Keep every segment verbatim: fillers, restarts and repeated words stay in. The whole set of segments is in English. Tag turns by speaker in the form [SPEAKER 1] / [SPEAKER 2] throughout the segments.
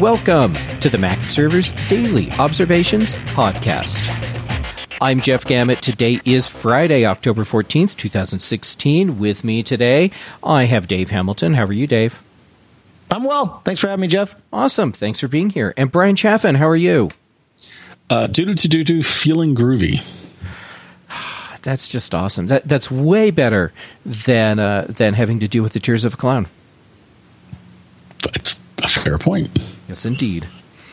[SPEAKER 1] Welcome to the Mac Observer's Daily Observations Podcast. I'm Jeff Gamet. Today is Friday, October fourteenth, twenty sixteen. With me today, I have Dave Hamilton. How are you, Dave?
[SPEAKER 2] I'm well. Thanks for having me, Jeff.
[SPEAKER 1] Awesome. Thanks for being here. And Brian Chaffin, how are you?
[SPEAKER 3] Uh, doo-doo-to-doo-doo, feeling groovy.
[SPEAKER 1] That's just awesome. That That's way better than uh, than having to deal with the tears of a clown.
[SPEAKER 3] That's a fair point.
[SPEAKER 1] Yes, indeed.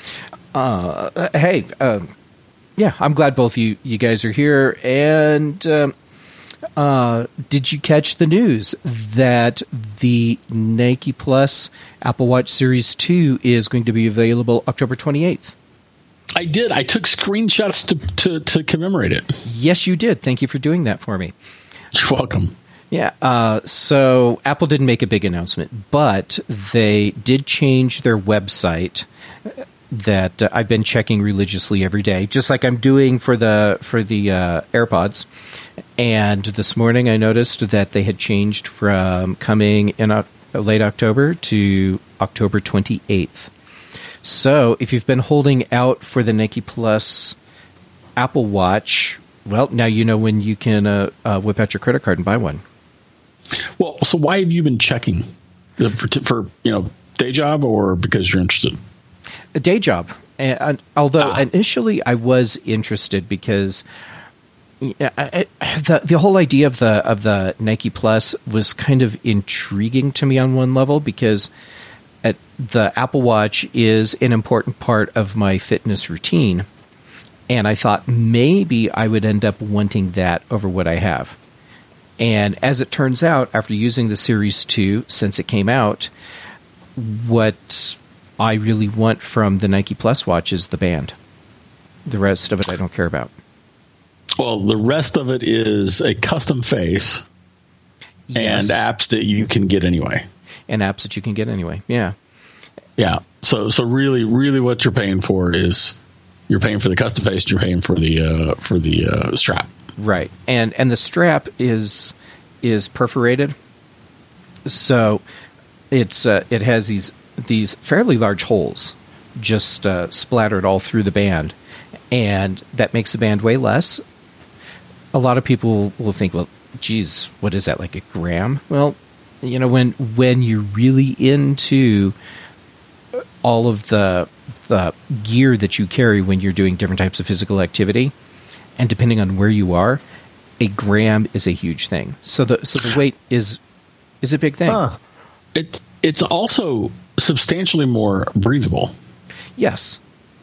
[SPEAKER 1] Uh, hey, uh, yeah, I'm glad both you, you guys are here. And um, uh, did you catch the news that the Nike Plus Apple Watch Series two is going to be available October twenty-eighth?
[SPEAKER 3] I did. I took screenshots to, to, to commemorate it.
[SPEAKER 1] Yes, you did. Thank you for doing that for me.
[SPEAKER 3] You're welcome.
[SPEAKER 1] Yeah, uh, so Apple didn't make a big announcement, but they did change their website that uh, I've been checking religiously every day, just like I'm doing for the for the uh, AirPods. And this morning I noticed that they had changed from coming in uh, late October to October twenty-eighth. So if you've been holding out for the Nike Plus Apple Watch, well, now you know when you can uh, uh, whip out your credit card and buy one.
[SPEAKER 3] Well, so why have you been checking for, for you know day job or because you're interested?
[SPEAKER 1] A day job. And, although
[SPEAKER 3] ah.
[SPEAKER 1] initially I was interested because yeah, I, the the whole idea of the of the Nike Plus was kind of intriguing to me on one level because at, the Apple Watch is an important part of my fitness routine, and I thought maybe I would end up wanting that over what I have. And as it turns out, after using the Series two since it came out, what I really want from the Nike Plus watch is the band. The rest of it I don't care about.
[SPEAKER 3] Well, the rest of it is a custom face
[SPEAKER 1] Yes.
[SPEAKER 3] and apps that you can get anyway.
[SPEAKER 1] And apps that you can get anyway, yeah.
[SPEAKER 3] Yeah. So so really, really what you're paying for is you're paying for the custom face, you're paying for the uh, for the uh, strap.
[SPEAKER 1] Right. And and the strap is is perforated. So it's uh, it has these these fairly large holes just uh, splattered all through the band, and that makes the band weigh less. A lot of people will think, well, geez, what is that, like a gram? Well, you know, when when you're really into all of the the gear that you carry when you're doing different types of physical activity, and depending on where you are, a gram is a huge thing. So the so the weight is is a big thing.
[SPEAKER 3] Huh. It it's also substantially more breathable.
[SPEAKER 1] Yes.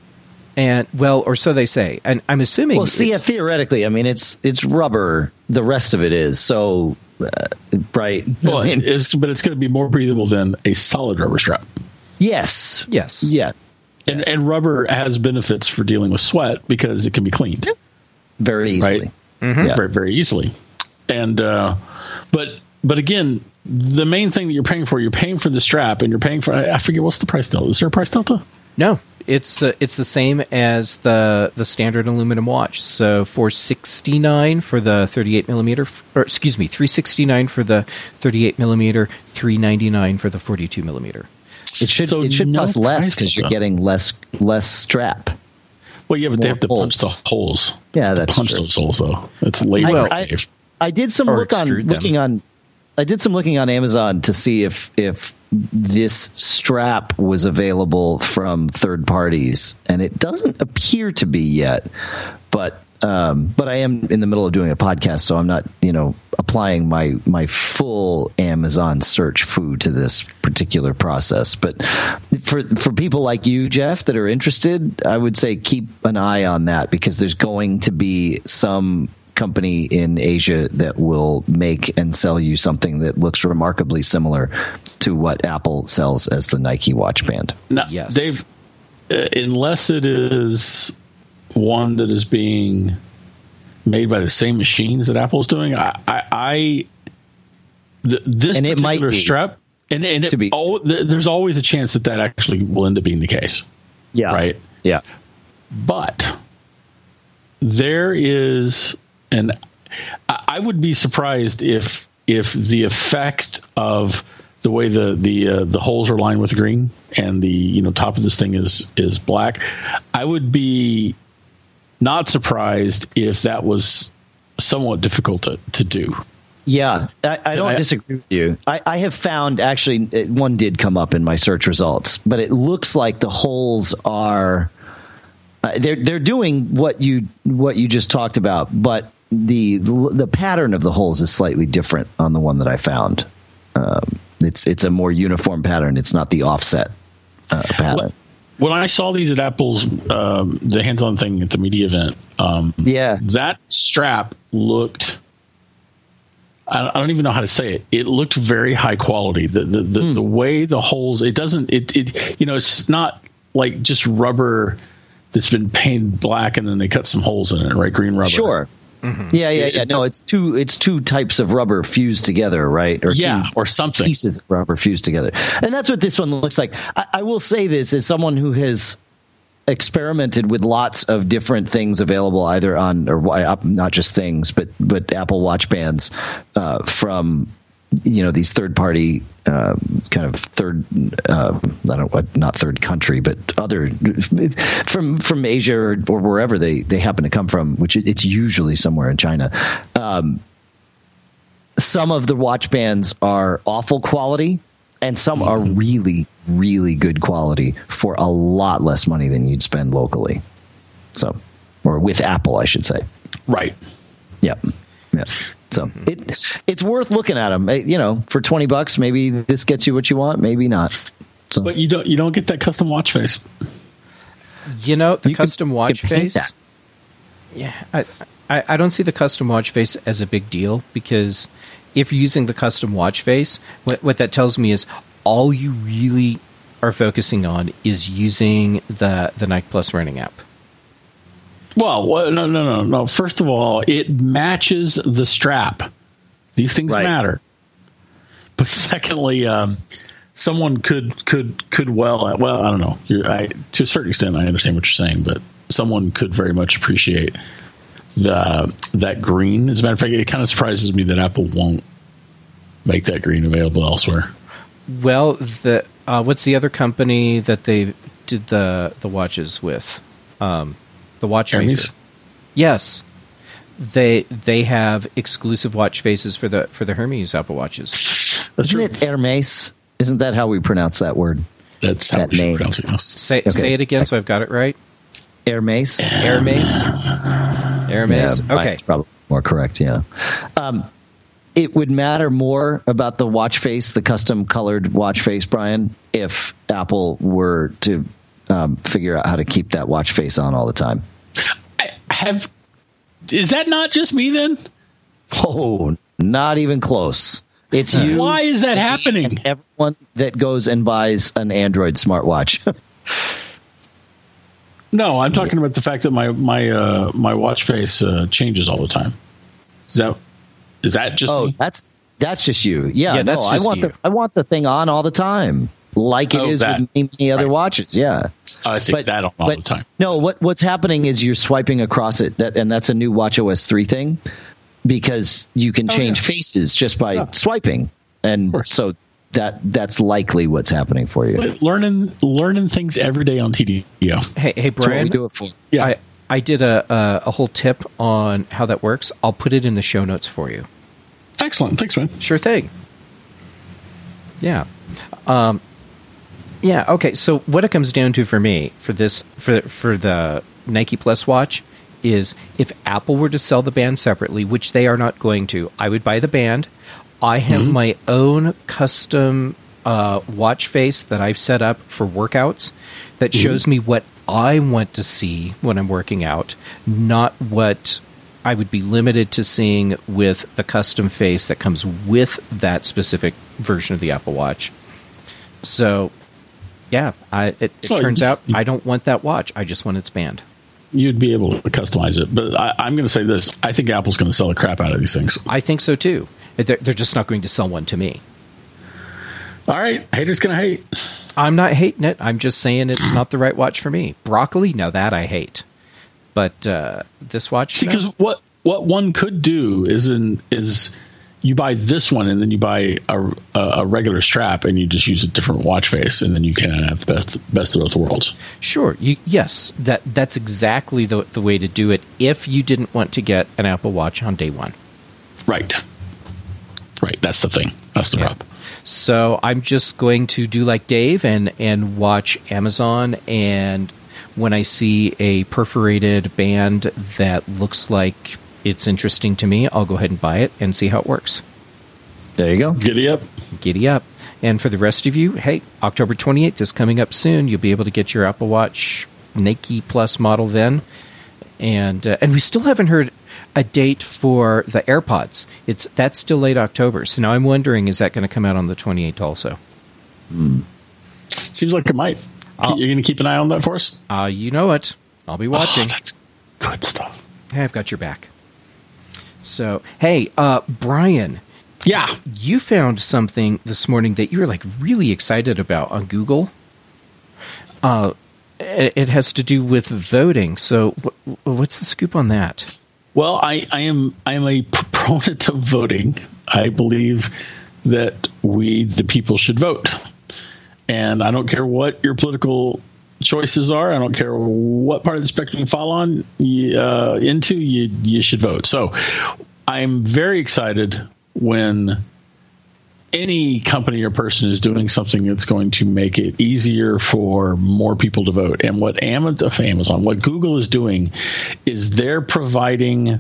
[SPEAKER 1] And well, or so they say. And I'm assuming.
[SPEAKER 2] Well, see, yeah, theoretically, I mean, it's it's rubber. The rest of it is so uh, right.
[SPEAKER 3] Well,
[SPEAKER 2] I mean,
[SPEAKER 3] it's, but it's going to be more breathable than a solid rubber strap.
[SPEAKER 2] yes,
[SPEAKER 1] Yes.
[SPEAKER 2] yes,
[SPEAKER 3] And, and rubber has benefits for dealing with sweat because it can be cleaned.
[SPEAKER 2] very easily.
[SPEAKER 3] Right?
[SPEAKER 1] Mm-hmm.
[SPEAKER 2] Yeah.
[SPEAKER 3] Very, very easily. And uh, but but again, the main thing that you're paying for, you're paying for the strap, and you're paying for. I, I forget what's the price delta. Is there a price delta?
[SPEAKER 1] No, it's uh, it's the same as the the standard aluminum watch. So four sixty-nine for the thirty-eight millimeter, or excuse me, three sixty-nine for the thirty-eight millimeter, three ninety-nine for the forty-two millimeter.
[SPEAKER 2] It should
[SPEAKER 3] So
[SPEAKER 2] it should
[SPEAKER 3] no
[SPEAKER 2] cost less
[SPEAKER 3] price
[SPEAKER 2] because you're
[SPEAKER 3] delta.
[SPEAKER 2] getting less less strap.
[SPEAKER 3] Well, yeah, but they
[SPEAKER 2] More
[SPEAKER 3] have to punch
[SPEAKER 2] holes.
[SPEAKER 3] the holes.
[SPEAKER 2] Yeah,
[SPEAKER 3] To
[SPEAKER 2] that's
[SPEAKER 3] punch
[SPEAKER 2] true.
[SPEAKER 3] those holes though. It's labor.
[SPEAKER 2] I, I,
[SPEAKER 3] Dave.
[SPEAKER 2] I did some
[SPEAKER 1] Or
[SPEAKER 2] look on
[SPEAKER 1] extrude them.
[SPEAKER 2] looking on. I did some looking on Amazon to see if if this strap was available from third parties, and it doesn't appear to be yet. But um, but I am in the middle of doing a podcast, so I'm not you know applying my my full Amazon search food to this particular process. But for for people like you, Jeff, that are interested, I would say keep an eye on that because there's going to be some company in Asia that will make and sell you something that looks remarkably similar to what Apple sells as the Nike watch band.
[SPEAKER 3] Now,
[SPEAKER 1] Yes.
[SPEAKER 3] Dave, uh, unless it is one that is being made by the same machines that Apple's doing, I, I, I the, this
[SPEAKER 2] And it might
[SPEAKER 3] particular
[SPEAKER 2] be.
[SPEAKER 3] strap, and, and it,
[SPEAKER 2] To be.
[SPEAKER 3] oh, th- there's always a chance that that actually will end up being the case.
[SPEAKER 2] Yeah.
[SPEAKER 3] Right.
[SPEAKER 2] Yeah.
[SPEAKER 3] But there is, and I I would be surprised if if the effect of the way the the uh, the holes are lined with green and the you know top of this thing is is black, I would be not surprised if that was somewhat difficult to, to do.
[SPEAKER 2] Yeah, I, I don't I, disagree with you. I, I have found, actually, one did come up in my search results, but it looks like the holes are uh, they're they're doing what you what you just talked about, but the the pattern of the holes is slightly different on the one that I found. Um, it's it's a more uniform pattern. It's not the offset uh, pattern.
[SPEAKER 3] When I saw these at Apple's um, the hands-on thing at the media event, um,
[SPEAKER 2] yeah,
[SPEAKER 3] that strap looked. I don't even know how to say it. It looked very high quality. The the the, mm. the way the holes. It doesn't. It it you know. It's not like just rubber that's been painted black and then they cut some holes in it. Right, green rubber.
[SPEAKER 2] Sure. Mm-hmm. Yeah, yeah, yeah. No, it's two. It's two types of rubber fused together, right?
[SPEAKER 3] Or yeah, or something.
[SPEAKER 2] Pieces of rubber fused together, and that's what this one looks like. I, I will say this as someone who has experimented with lots of different things available, either on or not just things, but but Apple Watch bands uh, from you know these third party uh, kind of third uh, I don't what not third country, but other from from Asia or, or wherever they they happen to come from, which it's usually somewhere in China. Um, some of the watch bands are awful quality, and some mm-hmm. are really, really good quality for a lot less money than you'd spend locally. So, or with Apple, I should say.
[SPEAKER 3] Right.
[SPEAKER 2] Yep. Yeah. So mm-hmm. it it's worth looking at them. You know, for twenty bucks, maybe this gets you what you want, maybe not. So,
[SPEAKER 3] but you don't you don't get that custom watch face.
[SPEAKER 1] You know, the
[SPEAKER 2] you
[SPEAKER 1] custom
[SPEAKER 2] can,
[SPEAKER 1] watch face. Yeah, I, I I don't see the custom watch face as a big deal, because if you're using the custom watch face, what, what that tells me is all you really are focusing on is using the, the Nike Plus running app.
[SPEAKER 3] Well, well, no, no, no, no. First of all, it matches the strap. These things right. matter. But secondly, um, someone could could could well, well, I don't know. You're, I, to a certain extent, I understand what you're saying, but someone could very much appreciate the that green. As a matter of fact, it kind of surprises me that Apple won't make that green available elsewhere.
[SPEAKER 1] Well, the uh, what's the other company that they did the the watches with? Um, the watchmaker.
[SPEAKER 3] Hermes?
[SPEAKER 1] Yes, they they have exclusive watch faces for the for the Hermes Apple Watches.
[SPEAKER 3] That's
[SPEAKER 2] Isn't
[SPEAKER 3] true.
[SPEAKER 2] it Hermes? Isn't that how we pronounce that word?
[SPEAKER 3] That's how
[SPEAKER 2] that
[SPEAKER 3] we should
[SPEAKER 2] name.
[SPEAKER 3] pronounce it. Yes.
[SPEAKER 1] Say
[SPEAKER 2] Okay.
[SPEAKER 1] say it again, so I've got it right.
[SPEAKER 2] Hermes.
[SPEAKER 1] Hermes. Hermes.
[SPEAKER 2] Yeah,
[SPEAKER 1] Okay,
[SPEAKER 2] that's probably more correct. Yeah. Um, it would matter more about the watch face, the custom colored watch face, Brian, if Apple were to um, figure out how to keep that watch face on all the time.
[SPEAKER 3] I have. Is that not just me then?
[SPEAKER 2] Oh, not even close. It's you.
[SPEAKER 3] Why is that happening?
[SPEAKER 2] And everyone that goes and buys an Android smartwatch.
[SPEAKER 3] No, I'm talking about the fact that my my uh, my watch face uh, changes all the time. Is that is that just
[SPEAKER 2] oh,
[SPEAKER 3] me?
[SPEAKER 2] that's that's just you. Yeah,
[SPEAKER 1] Yeah,
[SPEAKER 2] no,
[SPEAKER 1] that's
[SPEAKER 2] I
[SPEAKER 1] just
[SPEAKER 2] want
[SPEAKER 1] you.
[SPEAKER 2] the I want the thing on all the time, like it
[SPEAKER 3] Oh,
[SPEAKER 2] is
[SPEAKER 3] that.
[SPEAKER 2] with many, many other
[SPEAKER 3] Right.
[SPEAKER 2] watches. Yeah.
[SPEAKER 3] Oh, I see that on all
[SPEAKER 2] but
[SPEAKER 3] the time.
[SPEAKER 2] No, what what's happening is you're swiping across it, that, and that's a new watchOS three thing, because you can
[SPEAKER 3] Oh,
[SPEAKER 2] change
[SPEAKER 3] yeah.
[SPEAKER 2] faces just by
[SPEAKER 3] Yeah.
[SPEAKER 2] swiping, and
[SPEAKER 3] course.
[SPEAKER 2] so that that's likely what's happening for you.
[SPEAKER 3] But learning learning things every day on T D O.
[SPEAKER 1] hey hey
[SPEAKER 2] That's what we
[SPEAKER 1] Brian.
[SPEAKER 2] do it for.
[SPEAKER 3] Yeah.
[SPEAKER 1] I I did a, a a whole tip on how that works. I'll put it in the show notes for you.
[SPEAKER 3] Excellent. Thanks, man.
[SPEAKER 1] Sure thing. Yeah. Um, yeah. Okay. So what it comes down to for me for this for for the Nike Plus watch is, if Apple were to sell the band separately, which they are not going to, I would buy the band. I have
[SPEAKER 3] Mm-hmm.
[SPEAKER 1] my own custom uh, watch face that I've set up for workouts that
[SPEAKER 3] Mm-hmm.
[SPEAKER 1] shows me what I want to see when I'm working out, not what I would be limited to seeing with the custom face that comes with that specific version of the Apple Watch. So, yeah, I, it, it
[SPEAKER 3] Oh,
[SPEAKER 1] turns
[SPEAKER 3] you-
[SPEAKER 1] out I don't want that watch. I just want its band.
[SPEAKER 3] You'd be able to customize it, but I, I'm going to say this: I think Apple's going to sell the crap out of these things.
[SPEAKER 1] I think so, too. They're, they're just not going to sell one to me.
[SPEAKER 3] All right, haters going to hate.
[SPEAKER 1] I'm not hating it. I'm just saying it's not the right watch for me. Broccoli, now that I hate. But uh, this watch...
[SPEAKER 3] See,
[SPEAKER 1] no.
[SPEAKER 3] because what what one could do is in is you buy this one and then you buy a, a regular strap and you just use a different watch face, and then you can have the best best of both worlds.
[SPEAKER 1] Sure. You, yes, that that's exactly the the way to do it if you didn't want to get an Apple Watch on day one.
[SPEAKER 3] Right. Right. That's the thing. That's the yeah. rub.
[SPEAKER 1] So I'm just going to do like Dave and, and watch Amazon, and when I see a perforated band that looks like it's interesting to me, I'll go ahead and buy it and see how it works.
[SPEAKER 2] There you go.
[SPEAKER 3] Giddy up.
[SPEAKER 1] Giddy up. And for the rest of you, hey, October twenty-eighth is coming up soon. You'll be able to get your Apple Watch Nike Plus model then. And uh, and we still haven't heard a date for the AirPods. It's That's still late October. So now I'm wondering, is that going to come out on the twenty-eighth also?
[SPEAKER 3] Hmm. Seems like it might. I'll, You're going to keep an eye on that for us?
[SPEAKER 1] Uh, you know it. I'll be watching.
[SPEAKER 3] Oh, that's good stuff.
[SPEAKER 1] Hey, I've got your back. So, hey, uh, Brian.
[SPEAKER 3] Yeah.
[SPEAKER 1] You found something this morning that you were like really excited about on Google. Uh, it, it has to do with voting. So wh- what's the scoop on that?
[SPEAKER 3] Well, I, I am I am a proponent of voting. I believe that we, the people, should vote. And I don't care what your political choices are. I don't care what part of the spectrum you fall on uh, into. You you should vote. So I'm very excited when any company or person is doing something that's going to make it easier for more people to vote. And what Amazon, what Google is doing is they're providing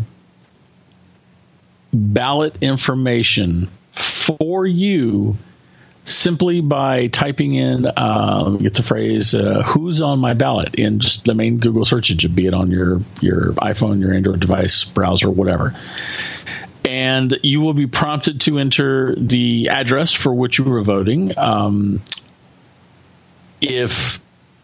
[SPEAKER 3] ballot information for you simply by typing in, uh, let me get the phrase, uh, who's on my ballot in just the main Google search engine, be it on your, your iPhone, your Android device, browser, whatever. And you will be prompted to enter the address for which you were voting. Um, if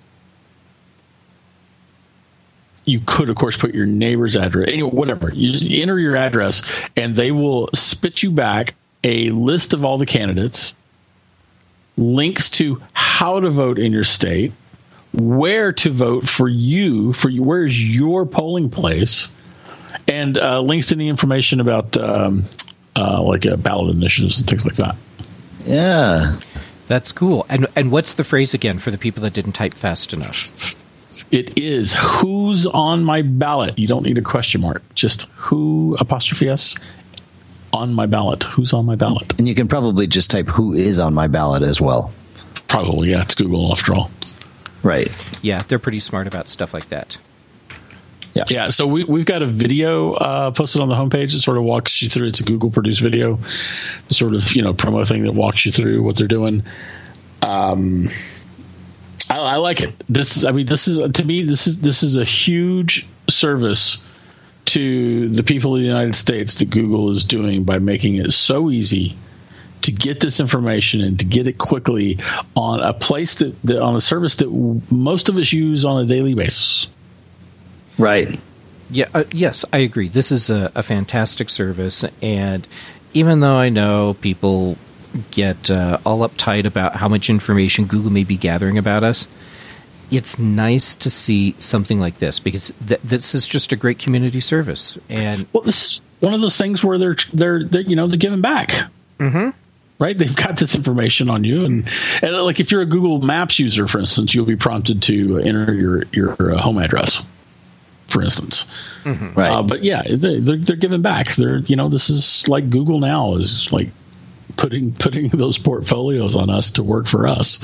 [SPEAKER 3] you could, of course, put your neighbor's address, anyway, whatever. You enter your address, and they will spit you back a list of all the candidates, links to how to vote in your state, where to vote for you, for you, where's your polling place, and uh, links to any information about um, uh, like uh, ballot initiatives and things like that.
[SPEAKER 2] Yeah.
[SPEAKER 1] That's cool. And and what's the phrase again for the people that didn't type fast enough?
[SPEAKER 3] It is who's on my ballot. You don't need a question mark. Just who, apostrophe S, on my ballot. Who's on my ballot?
[SPEAKER 2] And you can probably just type who is on my ballot as well.
[SPEAKER 3] Probably, yeah. It's Google after all.
[SPEAKER 2] Right.
[SPEAKER 1] Yeah, they're pretty smart about stuff like that.
[SPEAKER 3] Yeah. Yeah. So we, we've got a video uh, posted on the homepage that sort of walks you through. It's a Google produced video, the sort of, you know, promo thing that walks you through what they're doing. Um, I, I like it. This is, I mean, this is, to me, this is, this is a huge service to the people of the United States that Google is doing by making it so easy to get this information and to get it quickly on a place that, that on a service that most of us use on a daily basis.
[SPEAKER 2] Right.
[SPEAKER 1] Yeah. Uh, yes, I agree. This is a, a fantastic service, and even though I know people get uh, all uptight about how much information Google may be gathering about us, it's nice to see something like this because th- this is just a great community service. And
[SPEAKER 3] well, this is one of those things where they're they're, they're you know they're giving back.
[SPEAKER 1] Mm-hmm.
[SPEAKER 3] Right? They've got this information on you, and, and like if you're a Google Maps user, for instance, you'll be prompted to enter your your uh, home address, for instance.
[SPEAKER 2] Mm-hmm. Right.
[SPEAKER 3] Uh, but yeah, they're, they're giving back. They're you know this is like Google now is like putting putting those portfolios on us to work for us.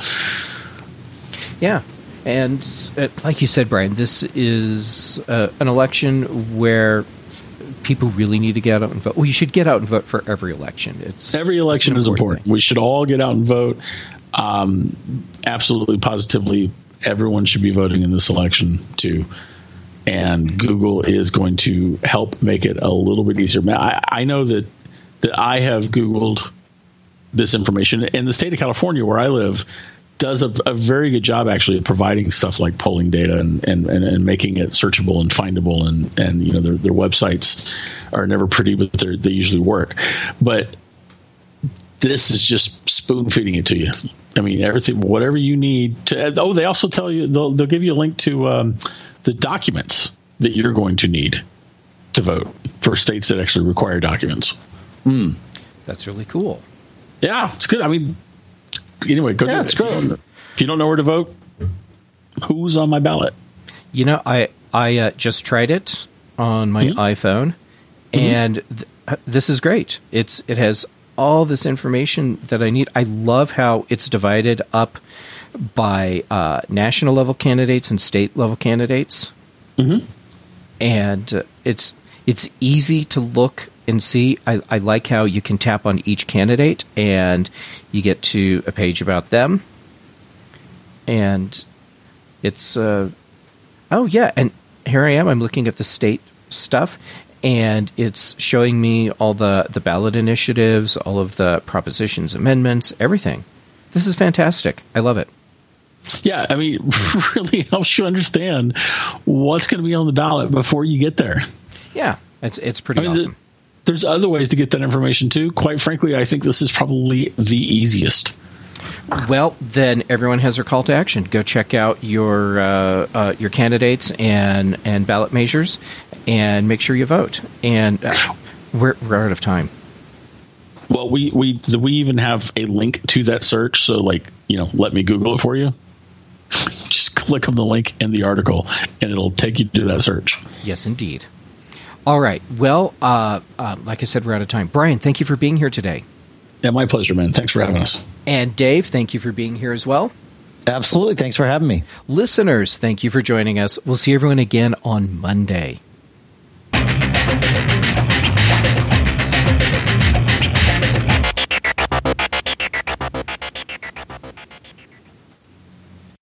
[SPEAKER 1] Yeah. And uh, like you said, Brian, this is uh, an election where people really need to get out and vote. Well, you should get out and vote for every election. It's
[SPEAKER 3] every election
[SPEAKER 1] it's
[SPEAKER 3] is important. Thing. We should all get out and vote. Um, absolutely, positively, everyone should be voting in this election too. And Google is going to help make it a little bit easier. I, I know that that I have Googled this information in the state of California, where I live. Does a, a very good job actually of providing stuff like polling data and, and, and, and making it searchable and findable, and, and you know their, their websites are never pretty, but they usually work. But this is just spoon feeding it to you. I mean, everything, whatever you need to. Oh, they also tell you they'll, they'll give you a link to um, the documents that you're going to need to vote for states that actually require documents.
[SPEAKER 2] Mm.
[SPEAKER 1] That's really cool.
[SPEAKER 3] Yeah, it's good. I mean, anyway, go
[SPEAKER 2] Yeah,
[SPEAKER 3] do
[SPEAKER 2] it's
[SPEAKER 3] it.
[SPEAKER 2] great.
[SPEAKER 3] If you, don't, if you don't know where to vote, who's on my ballot?
[SPEAKER 1] You know, I I uh, just tried it on my
[SPEAKER 3] Mm-hmm.
[SPEAKER 1] iPhone, and th- this is great. It's it has all this information that I need. I love how it's divided up by uh, national level candidates and state level candidates,
[SPEAKER 3] Mm-hmm.
[SPEAKER 1] and uh, it's it's easy to look and see. I, I like how you can tap on each candidate and you get to a page about them, and it's uh, oh yeah, and here I am. I'm looking at the state stuff, and it's showing me all the, the ballot initiatives, all of the propositions, amendments, everything. This is fantastic. I love it.
[SPEAKER 3] Yeah, I mean, really helps you understand what's going to be on the ballot before you get there.
[SPEAKER 1] Yeah, it's it's pretty
[SPEAKER 3] I mean,
[SPEAKER 1] awesome.
[SPEAKER 3] the, there's other ways to get that information too. Quite frankly, I think this is probably the easiest.
[SPEAKER 1] Well, then everyone has their call to action. Go check out your uh, uh, your candidates and, and ballot measures, and make sure you vote. And uh, we're we're out of time.
[SPEAKER 3] Well, we we we even have a link to that search. So, like, you know, let me Google it for you. Just click on the link in the article, and it'll take you to that search.
[SPEAKER 1] Yes, indeed. All right. Well, uh, uh, like I said, we're out of time. Brian, thank you for being here today.
[SPEAKER 3] Yeah, my pleasure, man. Thanks for having us.
[SPEAKER 1] And Dave, thank you for being here as well.
[SPEAKER 2] Absolutely. Thanks for having me.
[SPEAKER 1] Listeners, thank you for joining us. We'll see everyone again on Monday.